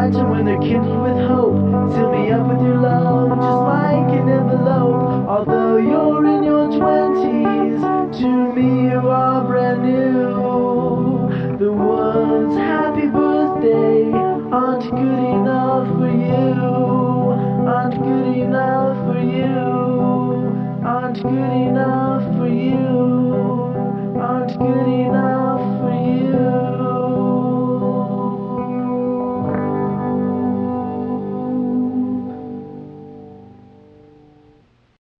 imagine when they're kindled with hope. Seal me up with your love, just like an envelope. Although you're in your 20s, to me you are brand new. The words happy birthday aren't good enough for you. Aren't good enough for you. Aren't good enough for you. Aren't good enough for you.